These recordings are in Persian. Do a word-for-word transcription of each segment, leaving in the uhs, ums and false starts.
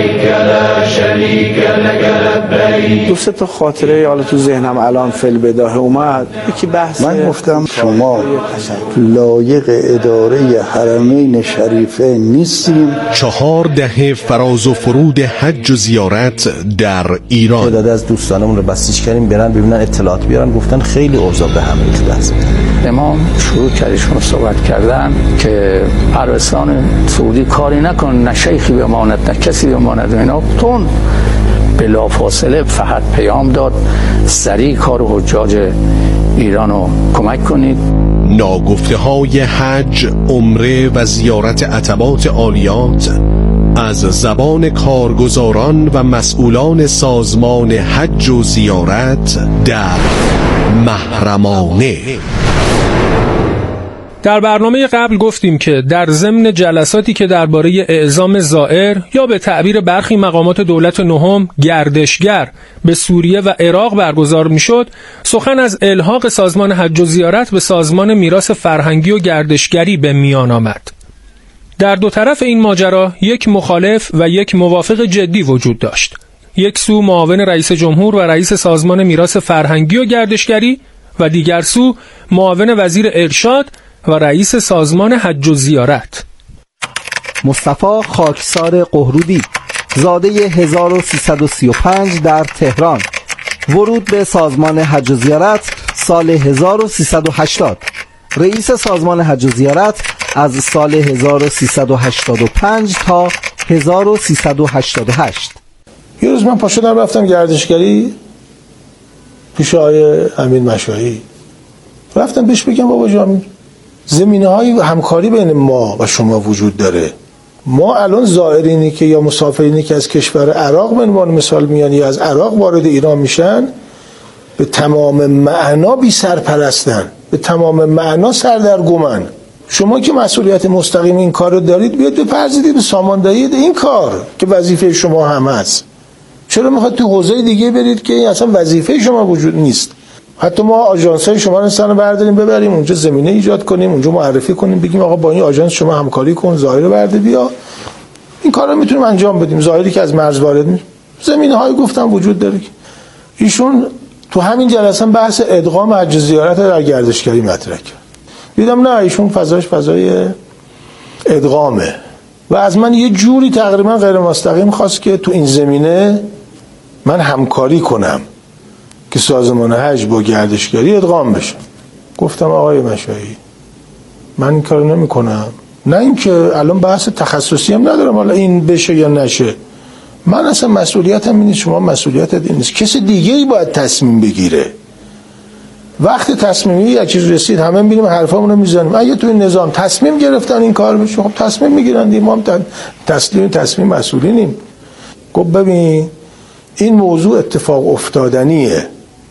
دو سه تا خاطره حالا تو ذهنم الان فل بداهه اومد. یکی بحث من گفتم شما لایق اداره حرمین شریفه نیستیم. چهار دهه فراز و فرود حج و زیارت در ایران. تعداد از دوستانمون رو بسیج کردیم برن ببینن اطلاعات بیارن، گفتن خیلی اوضاع به هم ریخته است. امام شروع کردشون صحبت کردن که عربستان سعودی کاری نکن، نه شیخی بماند نه کسی بماند و اینا. تون بلا فاصله فقط پیام داد سریع کار حجاج ایرانو کمک کنید. ناگفته های حج، عمره و زیارت عتبات عالیات از زبان کارگزاران و مسئولان سازمان حج و زیارت در محرمانه. در برنامه قبل گفتیم که در ضمن جلساتی که درباره اعزام زائر یا به تعبیر برخی مقامات دولت نهم گردشگر به سوریه و عراق برگزار میشد، سخن از الحاق سازمان حج و زیارت به سازمان میراث فرهنگی و گردشگری به میان آمد. در دو طرف این ماجرا یک مخالف و یک موافق جدی وجود داشت. یک سو معاون رئیس جمهور و رئیس سازمان میراث فرهنگی و گردشگری و دیگر سو معاون وزیر ارشاد و رئیس سازمان حج و زیارت. مصطفی خاکسار قهرودی، زاده هزار و سیصد و سی و پنج در تهران، ورود به سازمان حج و زیارت سال هزار و سیصد و هشتاد، رئیس سازمان حج و زیارت از سال هزار و سیصد و هشتاد و پنج تا هزار و سیصد و هشتاد و هشت. یه روز من پا شدم رفتم گردشگری پیش آقای امین مشاهی، رفتم بهش بگم بابا جان زمینه های همکاری بین ما و شما وجود داره. ما الان زائرینی که یا مسافرینی که از کشور عراق به عنوان مثال میان یا از عراق وارد ایران میشن به تمام معنا بی سرپرستن، به تمام معنا سردرگمن. شما که مسئولیت مستقیم این کار رو دارید بیاد بپرزید به ساماندهی این کار که وظیفه شما هم هست. چرا میخواد تو حوزه دیگه برید که اصلا وظیفه شما وجود نیست؟ حتی ما آژانس‌های شما رو انسان برداریم ببریم اونجا زمینه ایجاد کنیم، اونجا معرفی کنیم، بگیم آقا با این آژانس شما همکاری کن، ظاهر برده بیا، این کارا میتونیم انجام بدیم. ظاهری که از مرز وارد میشه، زمینه‌های گفتم وجود داره. ایشون تو همین جلسه بحث ادغام حج زیارت در گردشگری مطرح کرد. دیدم نه، ایشون فضاش فضای ادغامه و از من یه جوری تقریبا غیر مستقیم خواست که تو این زمینه من همکاری کنم که سازمان حج با گردشگری ادغام بشه. گفتم آقای مشاهی من این کارو نمی کنم، نه اینکه الان بحث تخصصی هم ندارم حالا این بشه یا نشه، من اصلا مسئولیتم این نیست، شما مسئولیتت این نیست، کسی دیگه ای باید تصمیم بگیره. وقت تصمیمی یک چیز رسید همه میبینیم حرفامون رو میزنیم، اگه تو این نظام تصمیم گرفتن این کار بشه خب تصمیم میگیرن دیگه، ما هم تسلیم تصمیم مسئولینیم. گفت ببین این موضوع اتفاق افتادنیه،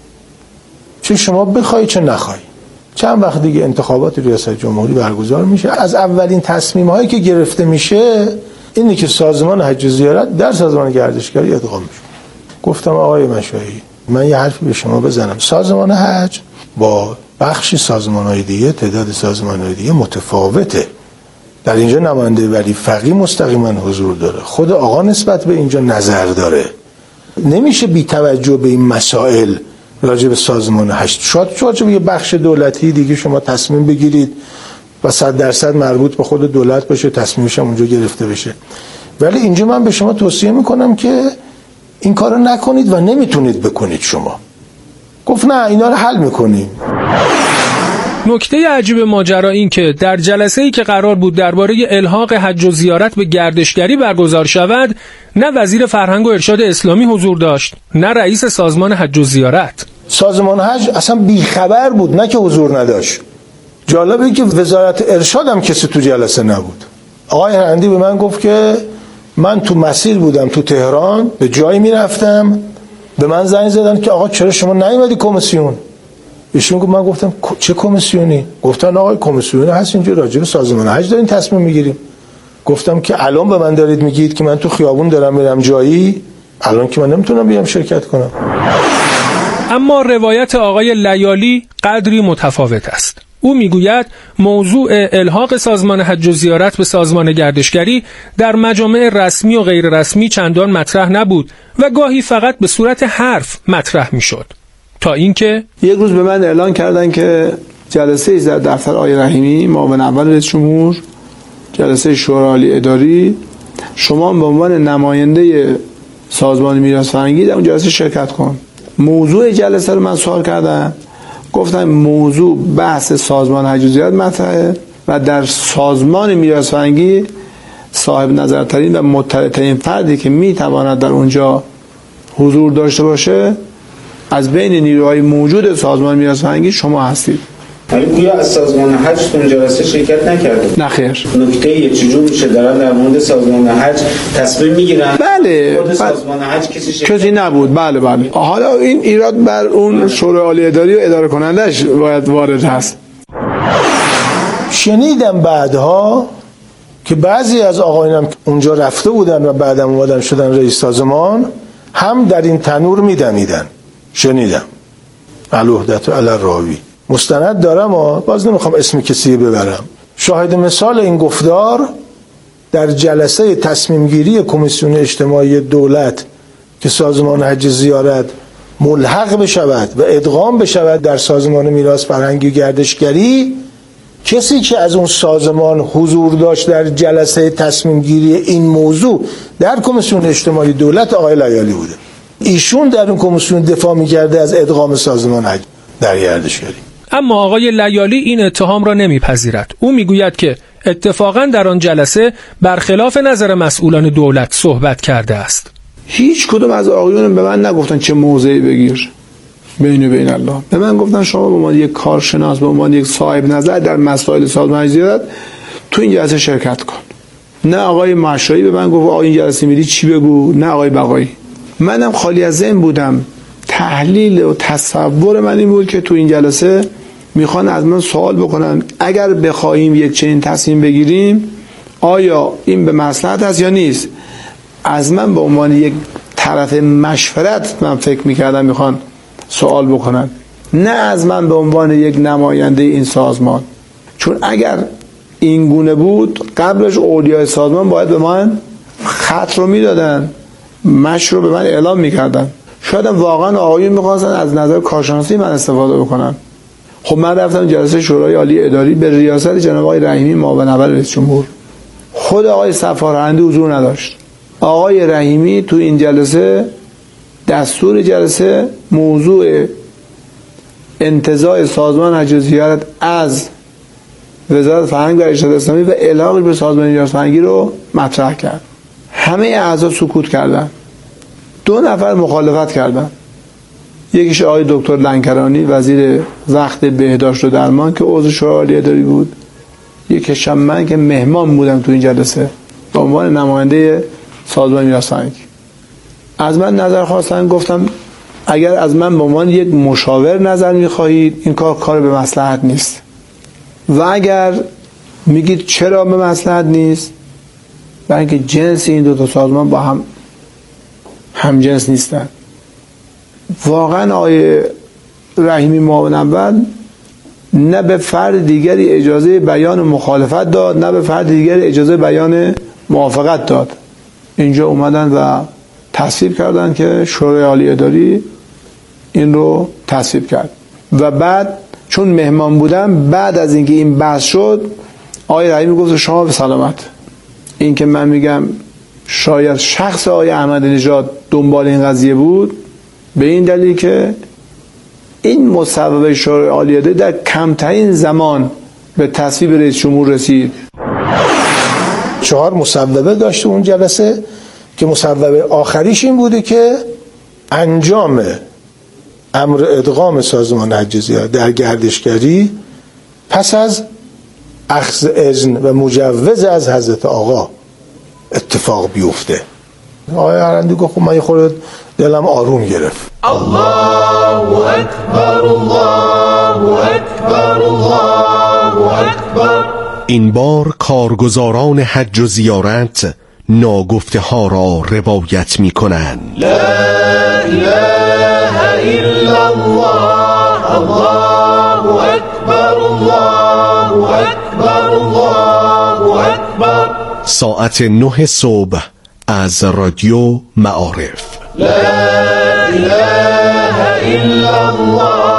چه شما بخوای چه نخوای. چند وقت دیگه انتخابات ریاست جمهوری برگزار میشه، از اولین تصمیم هایی که گرفته میشه اینه که سازمان حج و زیارت در سازمان گردشگری ادغام میشه. گفتم آقای مشاهی من یه حرفی به شما بزنم، سازمان حج با بخشی سازمان‌های دیگه تعداد سازمان‌های دیگه متفاوته. در اینجا نماینده ولی فقیه مستقیما حضور داره، خود آقا نسبت به اینجا نظر داره. نمیشه بی توجه به این مسائل راجع به سازمان حج شاید راجع به یه بخش دولتی دیگه شما تصمیم بگیرید و صد درصد مربوط به خود دولت باشه، تصمیمش هم اونجا گرفته بشه. ولی اینجا من به شما توصیه میکنم که این کارو نکنید و نمیتونید بکنید شما. گفت نه اینا رو حل میکنیم. نکته عجیب ماجرا این که در جلسه‌ای که قرار بود درباره الحاق حج و زیارت به گردشگری برگزار شود، نه وزیر فرهنگ و ارشاد اسلامی حضور داشت، نه رئیس سازمان حج و زیارت. سازمان حج اصلا بیخبر بود، نه که حضور نداشت. جالبه که وزارت ارشاد هم کسی تو جلسه نبود. آقای هرندی به من گفت که من تو مسیر بودم تو تهران، به جایی میرفتم، به من زنگ زدن که آقا چرا شما نیومدی کمیسیون؟ ایشون گفت، من گفتم چه کمیسیونی؟ گفتن آقا کمیسیونی هست اینجا راجع به سازمان حج دارین تصمیم میگیریم. گفتم که الان به من دارید میگید که من تو خیابون دارم میرم جایی، الان که من نمیتونم بیام شرکت کنم. اما روایت آقای لیالی قدری متفاوت است. او میگوید موضوع الحاق سازمان حج و زیارت به سازمان گردشگری در مجامع رسمی و غیر رسمی چندان مطرح نبود و گاهی فقط به صورت حرف مطرح میشد، تا اینکه یک روز به من اعلان کردن که جلسه ای در دفتر آقای رحیمی، معاون اول رئیس جمهور، جلسه شورای عالی اداری، شما به عنوان نماینده سازمان میراث فرهنگی در اون جلسه شرکت کن. موضوع جلسه رو من سوال کردم، گفتم موضوع بحث سازمان حج و زیارت مطرحه و در سازمان میراث فرهنگی صاحب نظرترین و مطلع‌ترین فردی که میتواند در اونجا حضور داشته باشه از بین نیروهای موجود سازمان میراث فرهنگی شما هستید. ولی گویا از سازمان حج تو اون جلسه شرکت نکرده؟ نه خیر. نکته یه چجور میشه دارن در مورد سازمان حج تصمیم میگیرن؟ بله. خود سازمان حج کسی شرکت کسی نبود. بله بله. حالا این ایراد بر اون شورای عالی اداری و اداره کنندش باید وارد هست. شنیدم بعدها که بعضی از آقایانم اونجا رفته بودن و بعدم اومدن شدن رئیس سازمان هم در این تنور میدمیدن. شنیدم. الوحدت علی الراوی. مستند دارم و باز نمیخوام اسم کسی ببرم. شاهد مثال این گفتار در جلسه تصمیم گیری کمیسیون اجتماعی دولت که سازمان حج زیارت ملحق بشود و ادغام بشود در سازمان میراث فرهنگی گردشگری، کسی که از اون سازمان حضور داشت در جلسه تصمیم گیری این موضوع در کمیسیون اجتماعی دولت آقای لیالی بوده. ایشون در اون کمیسیون دفاع می‌کرده از ادغام سازمان حج در گردشگری. اما آقای لیالی این اتهام را نمیپذیرد. او میگوید که اتفاقا در آن جلسه برخلاف نظر مسئولان دولت صحبت کرده است. هیچ کدوم از آقایون به من نگفتن چه موضعی بگیر بین و بین الله. به من گفتن شما به عنوان یک کارشناس، به عنوان یک صاحب نظر در مسائل سازمان حج زیارت تو این جلسه شرکت کن. نه آقای مشایی به من گفت آقا این جلسه میری چی بگو، نه آقای بقایی. منم خالی از ذهن بودم. تحلیل و تصور من این بود که تو این جلسه میخوان از من سوال بکنن اگر بخوایم یک چنین تصمیم بگیریم آیا این به مصلحت است یا نیست. از من به عنوان یک طرف مشورت من فکر میکردم میخوان سوال بکنن، نه از من به عنوان یک نماینده این سازمان. چون اگر این گونه بود قبلش اولیای سازمان باید به من خط رو میدادن، مش رو به من اعلام میکردن. شاید واقعا آقایون میخواستن از نظر کارشناسی من استفاده بکنن. خب من رفتم جلسه شورای عالی اداری به ریاست جناب آقای رحیمی معاون اول رئیس جمهور. خود آقای سفارهنده حضور نداشت. آقای رحیمی تو این جلسه دستور جلسه موضوع انتزاع سازمان حج و زیارت از وزارت فرهنگ و ارشاد اسلامی و الحاقش به سازمان میراث فرهنگی رو مطرح کرد. همه اعضا سکوت کردن. دو نفر مخالفت کردن. یکیش آقای دکتر لنکرانی وزیر وقت بهداشت و درمان که عضو شورای عالی اداری بود، یکیش من که مهمان بودم تو این جلسه به عنوان نماینده سازمان میراث فرهنگی. از من نظر خواستن، گفتم اگر از من به عنوان یک مشاور نظر میخواهید این کار کار به مصلحت نیست و اگر میگید چرا به مصلحت نیست، برای اینکه جنس این دو تا سازمان با هم هم جنس نیستن. واقعا آقای رحیمی معاون اول نه به فرد دیگری اجازه بیان مخالفت داد نه به فرد دیگری اجازه بیان موافقت داد. اینجا اومدن و تصویب کردن که شورای عالی اداری این رو تصویب کرد و بعد چون مهمان بودم بعد از اینکه این بحث شد آقای رحیمی گفت شما به سلامت. این که من میگم شاید شخص آقای احمدی نژاد دنبال این قضیه بود به این دلیل که این مصوبه شورای عالی اداری در کمترین زمان به تصویب رئیس جمهور رسید. چهار مصوبه داشت اون جلسه که مصوبه آخریش این بوده که انجام امر ادغام سازمان حج زیارت در گردشگری پس از اخذ اذن و مجوز از حضرت آقا اتفاق بیفته. آقای هرندی گفت من یه خورده دلم آروم گرفت. الله اکبر الله اکبر الله اکبر. این بار کارگزاران حج و زیارت ناگفته ها را روایت می کنند. لا اله الا الله الله أكبر الله أكبر الله أكبر. ساعت نه صبح از رادیو معارف. لا إله إلا الله.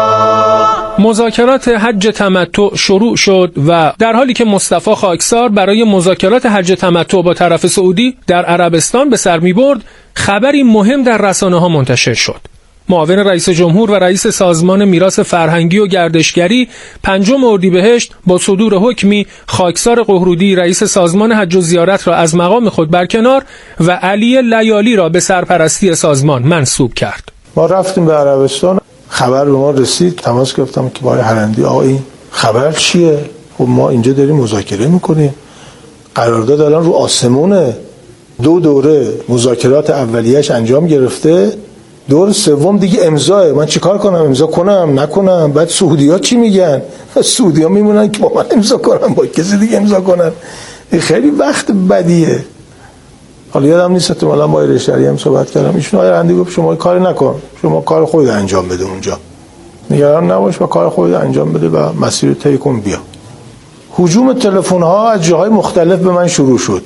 مذاکرات حج تمتع شروع شد و در حالی که مصطفی خاکسار برای مذاکرات حج تمتع با طرف سعودی در عربستان به سر می برد، خبری مهم در رسانه ها منتشر شد. معاون رئیس جمهور و رئیس سازمان میراث فرهنگی و گردشگری پنجم اردیبهشت با صدور حکمی خاکسار قهرودی رئیس سازمان حج و زیارت را از مقام خود برکنار و علی لیالی را به سرپرستی سازمان منصوب کرد. ما رفتیم به عربستان، خبر به ما رسید، تماس گرفتم که با هلندی آقا این خبر چیه؟ خب ما اینجا داریم مذاکره میکنیم، قرارداد الان رو آسمونه، دو دوره مذاکرات اولیه‌اش انجام گرفته، دور سوم دیگه امضاه. من چیکار کنم؟ امضا کنم نکنم؟ بعد سعودی‌ها چی میگن؟ سعودی‌ها میمونن که با من امضا کنم، با کسی دیگه امضا کنن. این خیلی وقت بدیه. حالا یادم نیست تو الان با رشتری هم صحبت کردم، ایشون آقای رندی گفت شما کاری نکن، شما کار خودت انجام بده، اونجا نگران نباش و کار خودت انجام بده و مسیر طی کن بیا. هجوم تلفن‌ها از جاهای مختلف به من شروع شد،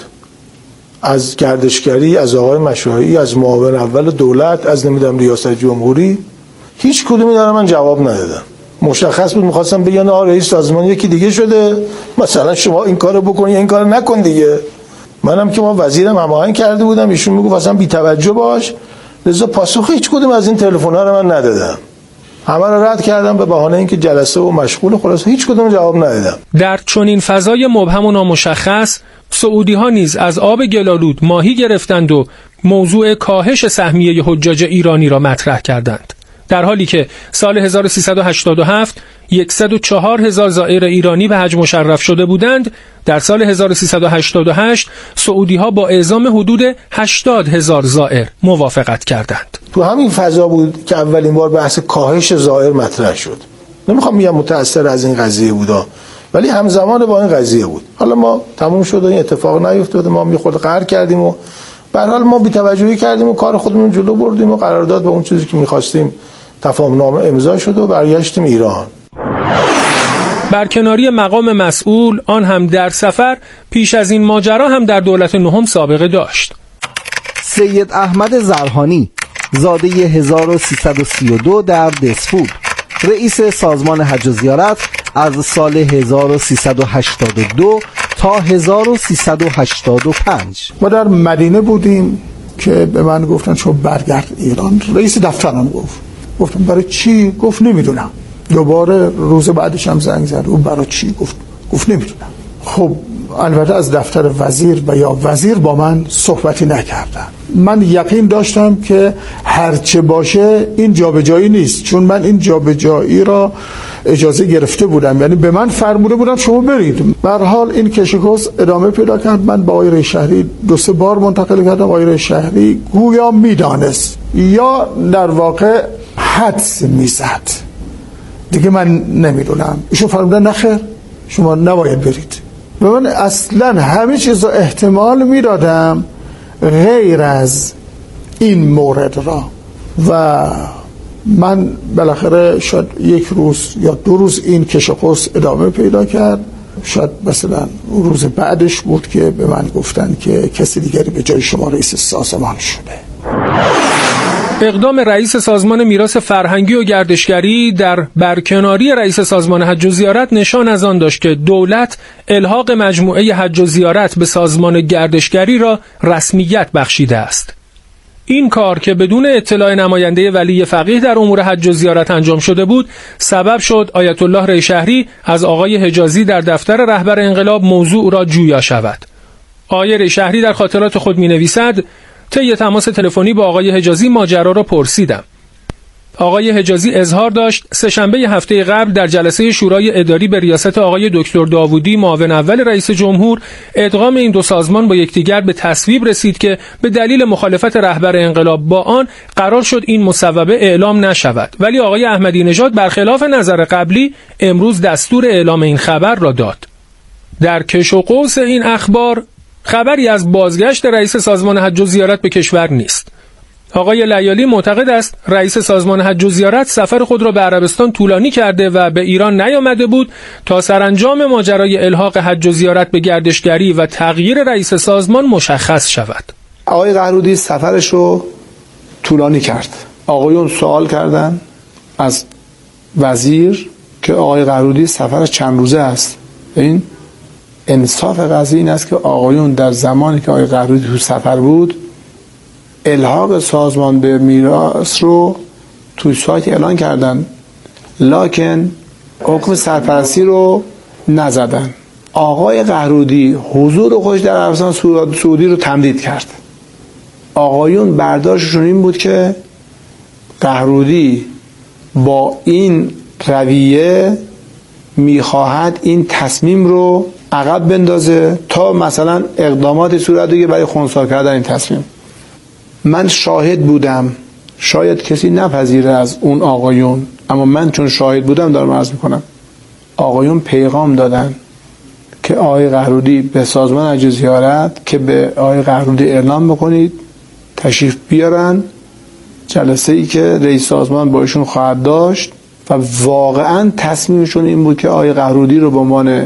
از گردشگری، از آقای مشاهی، از معاون اول دولت، از نمیدونم ریاست جمهوری. هیچ کدومی دارم من جواب ندادم. مشخص بود می‌خواستم بگن آ رئیس سازمان یکی دیگه شده، مثلا شما این کارو بکن یا این کارو نکن دیگه. منم که ما وزیرم هماهنگ کرده بودم، ایشون میگفت اصلا بی توجه باش، لذا پاسخ هیچ کدوم از این تلفن‌ها رو من ندادم. همه رو رد کردم به بهانه اینکه جلسه و مشغول، خلاص هیچ کدوم جواب ندادم. در چنین فضای مبهم و نامشخص سعودی‌ها نیز از آب گلالود ماهی گرفتند و موضوع کاهش سهمیه حجاج ایرانی را مطرح کردند، در حالی که سال هزار و سیصد و هشتاد و هفت صد و چهار هزار زائر ایرانی به حج مشرف شده بودند. در سال هزار و سیصد و هشتاد و هشت سعودی‌ها با اعزام حدود هشتاد هزار زائر موافقت کردند. تو همین فضا بود که اولین بار بحث کاهش زائر مطرح شد. نمیخوام میگم متأثر از این قضیه بودا، ولی همزمان با این قضیه بود. حالا ما تموم شد و این اتفاق نیفتاد، ما می خود قهر کردیم و به هر حال ما بی‌توجهی کردیم و کار خودمون جلو بردیم و قرارداد با اون چیزی که می‌خواستیم تفاهم نامه امضا شد و برگشتیم ایران. برکناری مقام مسئول، آن هم در سفر، پیش از این ماجرا هم در دولت نهم سابقه داشت. سید احمد زرهانی زاده هزار و سیصد و سی و دو در دسفود، رئیس سازمان حج و زیارت از سال هزار و سیصد و هشتاد و دو تا هزار و سیصد و هشتاد و پنج. ما در مدینه بودیم که به من گفتن شما برگرد ایران. رئیس دفترم گفت گفتم برای چی؟ گفت نمیدونم. دوباره روز بعدش هم زنگ زد، اون برای چی؟ گفت گفت نمیدونم. خب البته از دفتر وزیر و یا وزیر با من صحبتی نکردن. من یقین داشتم که هرچه باشه این جابجایی نیست، چون من این جابجایی را اجازه گرفته بودم، یعنی به من فرموده بودن شما برید. به هر حال این کشیکوس ادامه پیدا کرد. من با آقای شهری دو سه بار منتقل کردم. آقای شهری گویا میدانست یا در واقع حدس میزد، دیگه من نمیدونم. ایشون فرمودن نخیر شما نباید برید. و من اصلا همه چیز رو احتمال میدادم غیر از این مورد را. و من بالاخره شاید یک روز یا دو روز این کشاقوس ادامه پیدا کرد. شاید مثلا روز بعدش بود که به من گفتن که کسی دیگری به جای شما رئیس سازمان شده. اقدام رئیس سازمان میراث فرهنگی و گردشگری در برکناری رئیس سازمان حج و زیارت نشان از آن داشت که دولت الحاق مجموعه حج و زیارت به سازمان گردشگری را رسمیت بخشیده است. این کار که بدون اطلاع نماینده ولی فقیه در امور حج و زیارت انجام شده بود، سبب شد آیت الله ریشهری از آقای حجازی در دفتر رهبر انقلاب موضوع را جویا شود. آقای ریشهری در خاطرات خود می نویسد: طی تماس تلفنی با آقای حجازی ماجرا را پرسیدم. آقای حجازی اظهار داشت سه‌شنبه هفته قبل در جلسه شورای اداری به ریاست آقای دکتر داوودی معاون اول رئیس جمهور ادغام این دو سازمان با یکدیگر به تصویب رسید که به دلیل مخالفت رهبر انقلاب با آن قرار شد این مصوبه اعلام نشود، ولی آقای احمدی نژاد برخلاف نظر قبلی امروز دستور اعلام این خبر را داد. در کش و قوس این اخبار خبری از بازگشت رئیس سازمان حج و زیارت به کشور نیست. آقای لیالی معتقد است رئیس سازمان حج و زیارت سفر خود را به عربستان طولانی کرده و به ایران نیامده بود تا سرانجام ماجرای الحاق حج و زیارت به گردشگری و تغییر رئیس سازمان مشخص شود. آقای قهرودی سفرش رو طولانی کرد. آقایون سوال کردن از وزیر که آقای قهرودی سفرش چند روزه است. این انصاف قضیه این است که آقایون در زمانی که آقای قهرودی تو سفر بود الحاق سازمان به میراث رو توی سایت اعلان کردن، لکن حکم سرپرستی رو نزدن. آقای قهرودی حضور خودش در عربستان سعودی رو تمدید کرد. آقایون برداشتشون این بود که قهرودی با این رویه میخواهد این تصمیم رو عقب بندازه تا مثلا اقدامات صورت بگیره برای خنثی کردن این تصمیم. من شاهد بودم، شاید کسی نپذیره از اون آقایون، اما من چون شاهد بودم دارم عرض میکنم. آقایون پیغام دادن که آقای قهرودی به سازمان حج و زیارت که به آقای قهرودی اعلام بکنید تشریف بیارن جلسه ای که رئیس سازمان با ایشون خواهد داشت و واقعا تصمیمشون این بود که آقای قهرودی رو به عنوان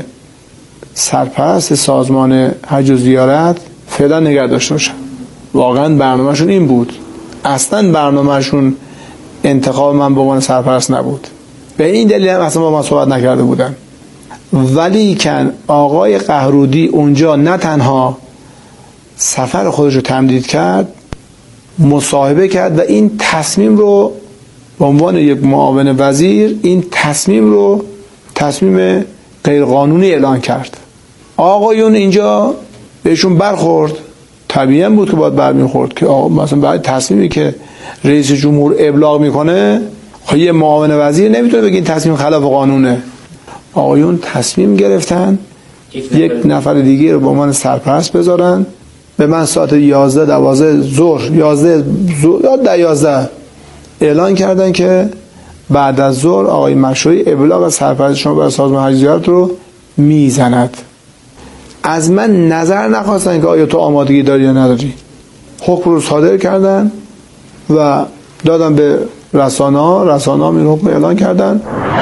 سرپرست سازمان حج و زیارت فعلا نگه داشته باشن. واقعا برنامهشون این بود. اصلا برنامهشون انتخاب من به عنوان سرپرست نبود. به این دلیل هم اصلا با من صحبت نکرده بودن. ولی که آقای قهرودی اونجا نه تنها سفر خودش رو تمدید کرد، مصاحبه کرد و این تصمیم رو به عنوان یک معاون وزیر این تصمیم رو تصمیم غیرقانونی اعلان کرد. آقایون اینجا بهشون برخورد، طبیعی بود که باید برمیخورد که آقا مثلا بعد تصمیمی که رئیس جمهور ابلاغ میکنه خب یه معاون وزیر نمیتونه بگه این تصمیم خلاف قانونه. آقایون تصمیم گرفتن یک نفر, یک نفر دیگه رو به عنوان سرپرست بذارن. به من ساعت یازده دوازده ظهر یازده یا ده یازده اعلان کردن که بعد از ظهر آقای مشروعی ابلاغ از سرپرست شما برای سازمان حج و زیارت رو میزند. از من نظر نخواستن که آیا تو آمادگی داری یا نداری. حکم رو صادر کردن و دادن به رسانه ها، رسانه ها این حکم اعلان کردن.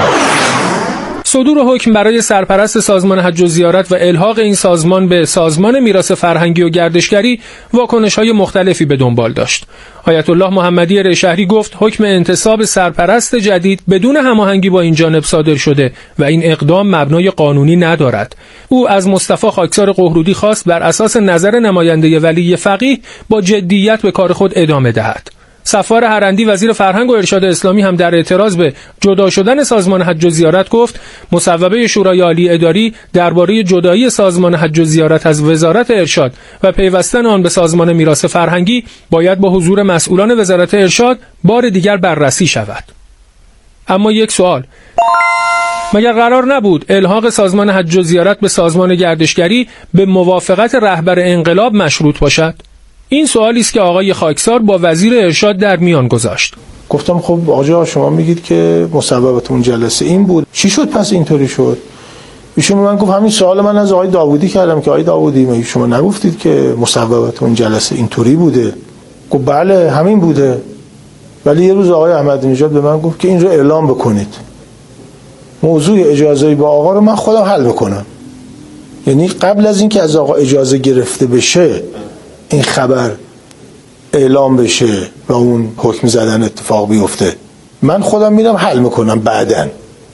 صدور حکم برای سرپرست سازمان حج و زیارت و الحاق این سازمان به سازمان میراث فرهنگی و گردشگری واکنش‌های مختلفی به دنبال داشت. آیت الله محمدی ریشهری گفت حکم انتصاب سرپرست جدید بدون هماهنگی با این جانب صادر شده و این اقدام مبنای قانونی ندارد. او از مصطفی خاکسار قهرودی خواست بر اساس نظر نماینده ولی فقیه با جدیت به کار خود ادامه دهد. صفوار هرندی وزیر فرهنگ و ارشاد اسلامی هم در اعتراض به جدا شدن سازمان حج و زیارت گفت مصوبه شورای عالی اداری درباره جدایی سازمان حج و زیارت از وزارت ارشاد و پیوستن آن به سازمان میراث فرهنگی باید با حضور مسئولان وزارت ارشاد بار دیگر بررسی شود. اما یک سوال، مگر قرار نبود الحاق سازمان حج و زیارت به سازمان گردشگری به موافقت رهبر انقلاب مشروط باشد؟ این سوالی است که آقای خاکسار با وزیر ارشاد در میان گذاشت. گفتم خب آقا شما میگید که مصوبتون جلسه این بود، چی شد پس اینطوری شد؟ ایشون من گفت همین سوال من از آقای داوودی کردم که آقای داوودی مگه شما نگفتید که مصوبتون جلسه اینطوری بوده؟ گفت بله همین بوده. ولی یه روز آقای احمدی نژاد به من گفت که این رو اعلام بکنید. موضوع اجازه با آقا رو من خودم حل بکنم. یعنی قبل از اینکه از آقا اجازه گرفته بشه این خبر اعلام بشه و اون حکم زدن اتفاق بیفته من خودم میرم حل میکنم. بعدن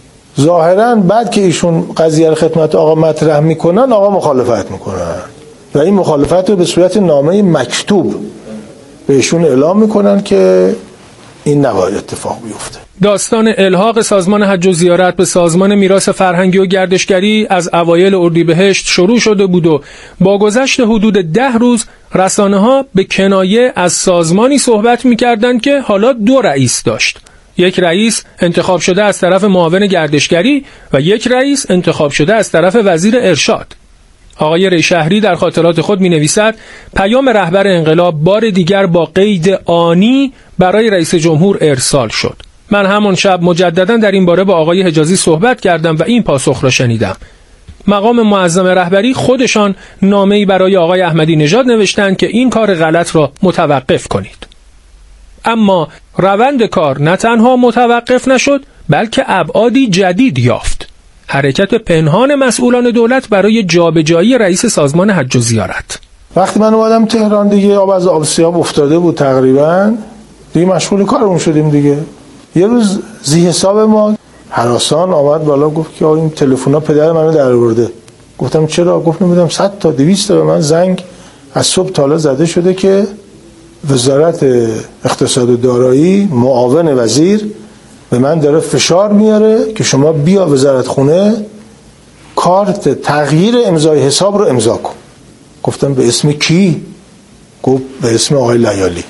ظاهرا بعد که ایشون قضیه رو خدمت آقا مطرح میکنن آقا مخالفت میکنن و این مخالفت رو به صورت نامه مکتوب بهشون اعلام میکنن که این نباید اتفاق بیفته. داستان الحاق سازمان حج و زیارت به سازمان میراث فرهنگی و گردشگری از اوایل اردیبهشت شروع شده بود و با گذشت حدود ده روز رسانه‌ها به کنایه از سازمانی صحبت می‌کردند که حالا دو رئیس داشت. یک رئیس انتخاب شده از طرف معاون گردشگری و یک رئیس انتخاب شده از طرف وزیر ارشاد. آقای ریشهری در خاطرات خود می‌نویسد پیام رهبر انقلاب بار دیگر با قید آنی برای رئیس جمهور ارسال شد. من همان شب مجددا در این باره با آقای حجازی صحبت کردم و این پاسخ را شنیدم. مقام معظم رهبری خودشان نامه‌ای برای آقای احمدی نژاد نوشتند که این کار غلط را متوقف کنید. اما روند کار نه تنها متوقف نشد بلکه ابعادی جدید یافت. حرکت پنهان مسئولان دولت برای جابجایی رئیس سازمان حج و زیارت. وقتی من اومدم تهران دیگه آب از آب سیاب افتاده بود تقریبا، دیگه مشغول کارمون شدیم دیگه. یه روز زی حساب ما هراسان آمد بالا گفت که این تلفن‌ها پدر منو در آورده. گفتم چرا؟ گفت نمیدونم صد تا دویست تا به من زنگ از صبح تا حالا زده شده که وزارت اقتصاد و دارایی معاون وزیر به من داره فشار میاره که شما بیا وزارت خونه کارت تغییر امضای حساب رو امضا کن. گفتم به اسم کی؟ گفت به اسم آقای لیالی.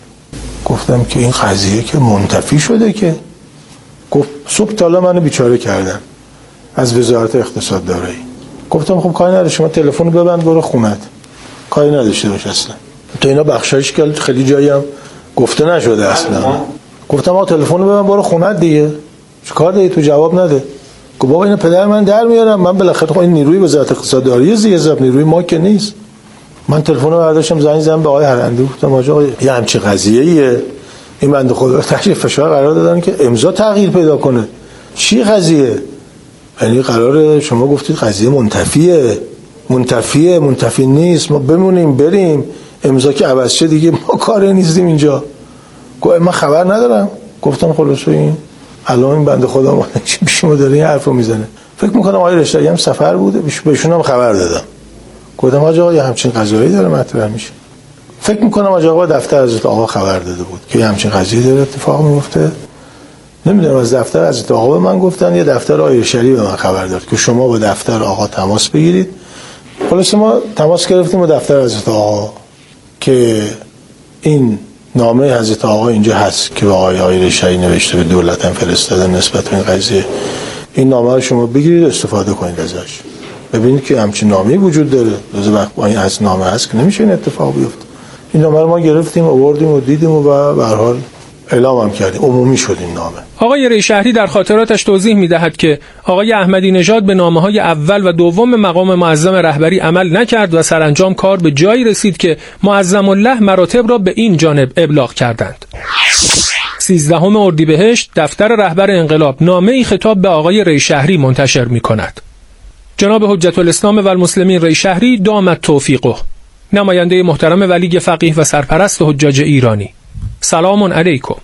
گفتم که این قضیه که منتفی شده که. گفت صبح تا حالا منو بیچاره کردن از وزارت اقتصاد دارایی. گفتم خب کاری نداره، شما تلفن ببند برو خونت، کاری نداشته باش اصلا. تو اینا بخشایش که خیلی جایی هم گفته نشده اصلا. گفتم آقا تلفن ببند برو خونت دیگه، چیکار داری تو؟ جواب نده. گفت بابا اینا پدر من در میارم، من بالاخره خب این نیروی وزارت اقتصاد دارایی زیر حساب نیروی ما که نیست. من تلفن رو برداشتم زنگ زدم به آقای هرندو، گفتم آقا یه همچین قضیه‌ایه، این بنده خدا تحت فشار قرار دادن که امضا تغییر پیدا کنه. چی قضیه؟ یعنی قراره شما گفتید قضیه منتفیه، منتفیه منتفی نیست، ما بمونیم بریم امضا که عوض شه دیگه ما کاری نیستیم اینجا. گفت من خبر ندارم. گفتم خلاص این الان این بنده خدا ما پیش ما داره این حرفو میزنه، فکر میکنم آقای رشته‌ای هم سفر بوده بهشون هم خبر دادم. گفتم آقا یه همچین قضیه‌ای داره مطرح میشه، فکر میکنم آقا دفتر حضرت آقا خبر داده بود که همچین قضیه‌ای داره اتفاق میفته. نمیدونم از دفتر حضرت آقا به من گفتن یا دفتر آقای شریف به من خبر داد که شما با دفتر آقا تماس بگیرید. خلاص ما تماس گرفتیم با دفتر حضرت آقا که این نامه حضرت آقا اینجا هست که آقای آقای رشایی نوشته به دولت هم فرستادن نسبت به این قضیه، این نامه رو شما بگیرید استفاده کنید ازش. ببینید که همچین نامه‌ای وجود داره، روز وقت با این از نامه هست که نمیشه این اتفاق بیفته. این نامه رو ما گرفتیم آوردیم و دیدیم و به هر حال اعلام هم کردیم، عمومی شد این نامه. آقای ریشهری در خاطراتش توضیح می‌دهد که آقای احمدی نژاد به نامه‌های اول و دوم مقام معظم رهبری عمل نکرد و سرانجام کار به جایی رسید که معظم الله مراتب را به این جانب ابلاغ کردند. سیزدهم اردیبهشت دفتر رهبر انقلاب نامه‌ای خطاب به آقای ریشهری منتشر می‌کند. جناب حجت الاسلام و المسلمین ریشهری دامت توفیقه، نماینده محترم ولی فقیه و سرپرست حجاج ایرانی، سلام علیکم.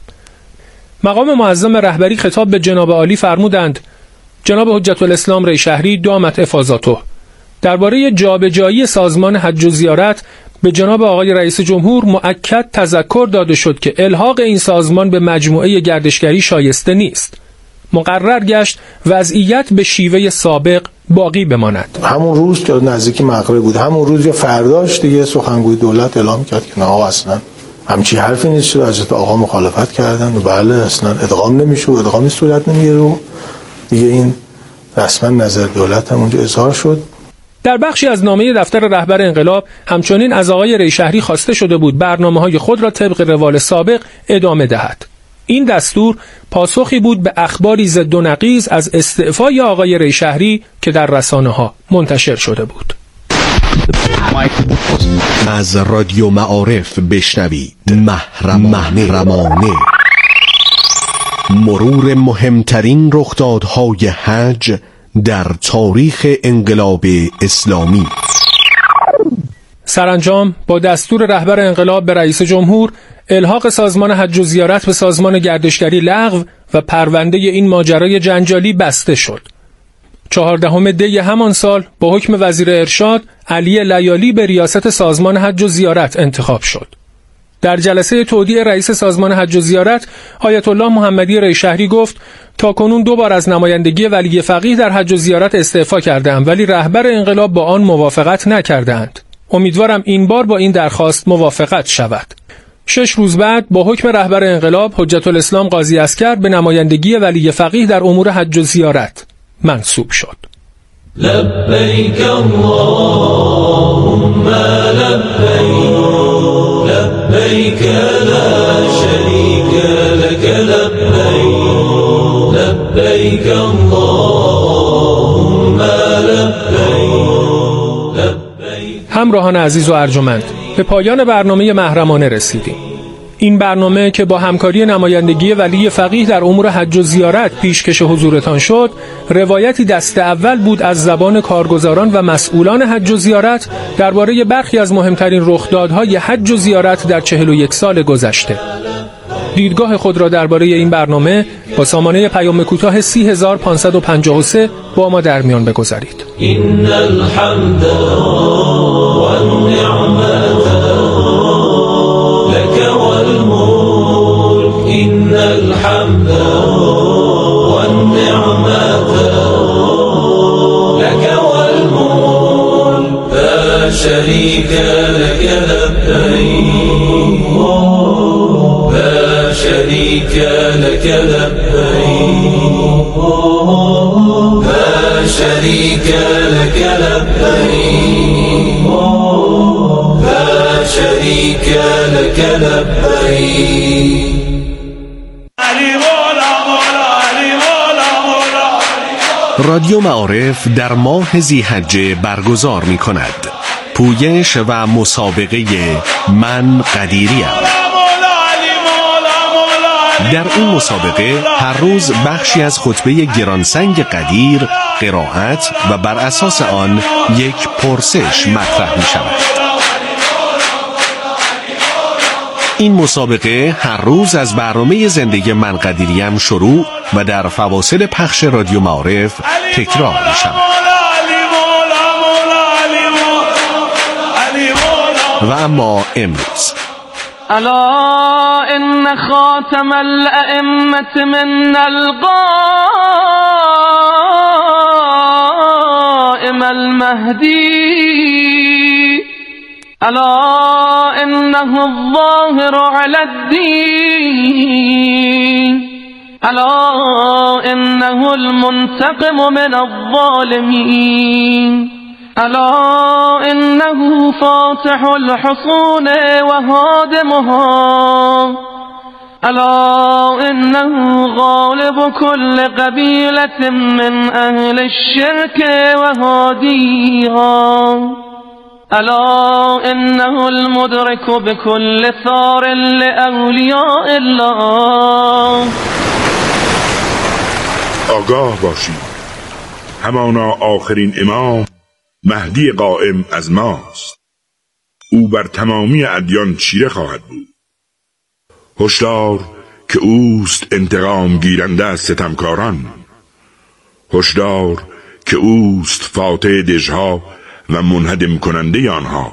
مقام معظم رهبری خطاب به جناب عالی فرمودند: جناب حجت الاسلام ریشهری دامت افاضاته، درباره جابجایی سازمان حج و زیارت به جناب آقای رئیس جمهور مؤکد تذکر داده شد که الحاق این سازمان به مجموعه گردشگری شایسته نیست. مقرر گشت وضعیت به شیوه سابق باقی بماند. همون روز که نزدیک مغرب بود، همون روز یا فرداش دیگه سخنگوی دولت اعلام کرد که نه آقا اصلا همچی حرفی نیست و حضرت آقا مخالفت کردن و بله اصلا ادغام نمیشه و ادغامی صورت نمیگیره و دیگه این رسما نظر دولت هم اونجا اظهار شد. در بخشی از نامه دفتر رهبر انقلاب همچنین از آقای ریشهری خواسته شده بود برنامه‌های خود را طبق روال سابق ادامه دهد. این دستور پاسخی بود به اخباری ضد و نقیض از استعفای آقای ریشهری که در رسانه‌ها منتشر شده بود. از رادیو معارف بشنوید محرمانه مرور مهمترین رخدادهای حج در تاریخ انقلاب اسلامی. سرانجام با دستور رهبر انقلاب به رئیس جمهور الحاق سازمان حج و زیارت به سازمان گردشگری لغو و پرونده این ماجرای جنجالی بسته شد. چهاردهم دی همان سال با حکم وزیر ارشاد علی لیالی به ریاست سازمان حج و زیارت انتخاب شد. در جلسه تودیع رئیس سازمان حج و زیارت آیت الله محمدی ریشهری گفت تا کنون دو بار از نمایندگی ولی فقیه در حج و زیارت استعفا کرده‌ام ولی رهبر انقلاب با آن موافقت نکردند. امیدوارم این بار با این درخواست موافقت شود. شش روز بعد با حکم رهبر انقلاب حجت الاسلام قاضی عسکر به نمایندگی ولی فقیه در امور حج و زیارت منصوب شد. لبیک اللهم لبیک لبیک لا شریک لک لبیک لبیک اللهم لبیک. همراهان عزیز و ارجمند، به پایان برنامه محرمانه رسیدیم. این برنامه که با همکاری نمایندگی ولی فقیه در امور حج و زیارت پیشکش حضورتان شد، روایتی دست اول بود از زبان کارگزاران و مسئولان حج و زیارت درباره برخی از مهمترین رخدادهای حج و زیارت در چهل و یک سال گذشته. دیدگاه خود را درباره این برنامه با سامانه پیام کوتاه سی هزار و پانصد و پنجاه و سه با ما در میان بگذارید. إن الحمد والنعمة لك والملك إن الحمد والنعمة لك والملك لا شريك لك لبيك لا شريك لك لبيك لا شريك لك لبيك لا شريك لك لبيك رادیو معارف در ماه ذی‌حجه برگزار می کند پویش و مسابقه من قدیریم. در این مسابقه هر روز بخشی از خطبه گرانسنگ قدیر قرائت و بر اساس آن یک پرسش مطرح می شود. این مسابقه هر روز از برنامه زندگی من قدیریم شروع و در فواصل پخش رادیو معارف تکرار می شود. و اما امروز الا ان خاتم الائمه من القائم المهدي الا انه الظاهر على الدين الا انه المنتقم من الظالمين الا انه فاتح الحصون وهادمها الا انه غالب كل قبيلة من اهل الشرك وهاديها الا انه المدرك بكل ثار لاولياء الله. آگاه باشید، همانا آخرین امام مهدی قائم از ماست. او بر تمامی ادیان چیره خواهد بود. هشدار که اوست انتقام گیرنده از ستمکاران. هشدار که اوست فاتح دژها و منهدم کننده آنها.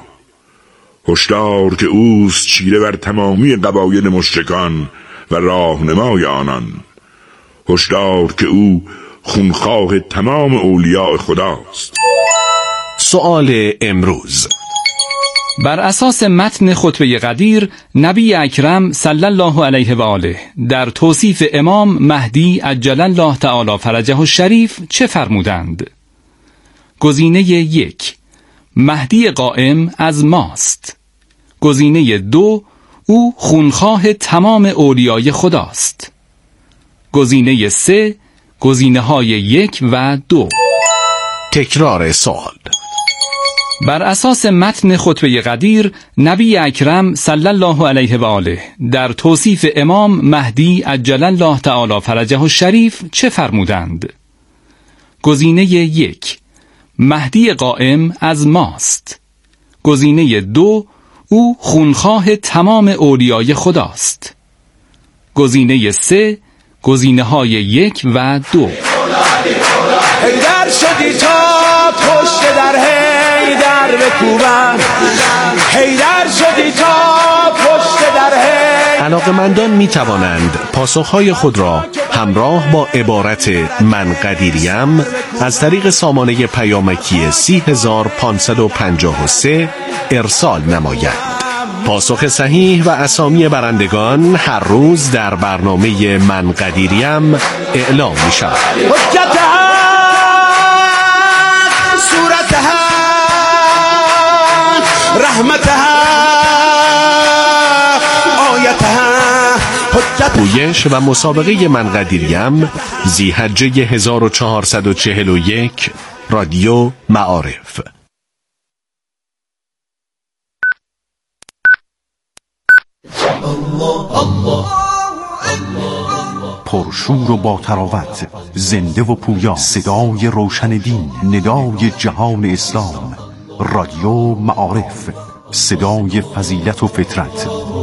هشدار که اوست چیره بر تمامی قبایل مشرکان و راهنمای آنان. هشدار که او خونخواه تمام اولیاء خداست. سؤال امروز: بر اساس متن خطبه قدیر، نبی اکرم صلی الله علیه و آله در توصیف امام مهدی عجل الله تعالی فرجه الشریف چه فرمودند؟ گزینه یک: مهدی قائم از ماست. گزینه دو: او خونخواه تمام اولیای خداست. گزینه سه: گزینه های یک و دو. تکرار سوال: بر اساس متن خطبه قدیر، نبی اکرم صلی الله علیه و آله در توصیف امام مهدی عجل الله تعالی فرجه الشریف چه فرمودند؟ گزینه یک: مهدی قائم از ماست. گزینه دو: او خونخواه تمام اولیای خداست. گزینه سه: گزینه های یک و دو. حیدر شدی تا پشت در حیدر بکوبم، حیدر شدی تا پشت در حیدر. علاقه‌مندان می توانند پاسخهای خود را همراه با عبارت من قدیریم از طریق سامانه پیامکی سی هزار و پانصد و پنجاه و سه ارسال نمایند. پاسخ صحیح و اسامی برندگان هر روز در برنامه من قدیریم اعلام می شود. پویش و مسابقه من قدیریم ذی‌حجه هزار و چهارصد و چهل و یک رادیو معارف. پرشور و با تراوت، زنده و پویا، صدای روشن دین، ندای جهان اسلام. رادیو معارف، صدای فضیلت و فطرت.